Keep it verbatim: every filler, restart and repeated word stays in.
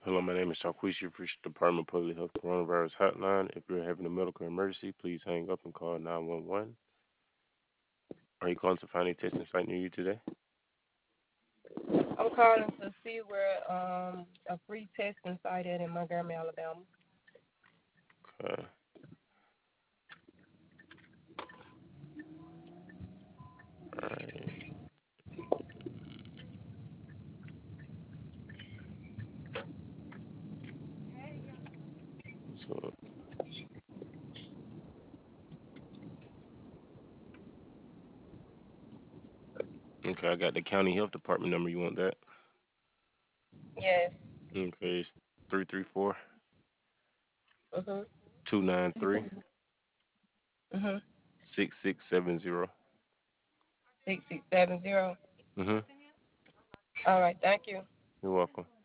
Hello, my name is Shaquisha, you've reached the Department of Public Health Coronavirus Hotline. If you're having a medical emergency, please hang up and call nine one one. Are you calling to find a testing site near you today? I'm calling to see where um a free testing site at in Montgomery, Alabama. Okay. All right. So, okay, I got the county health department number. You want that? Yes. Okay, it's three three four Mhm. two nine three Mhm. six six seven zero. Six six seven zero. Mhm. All right. Thank you. You're welcome.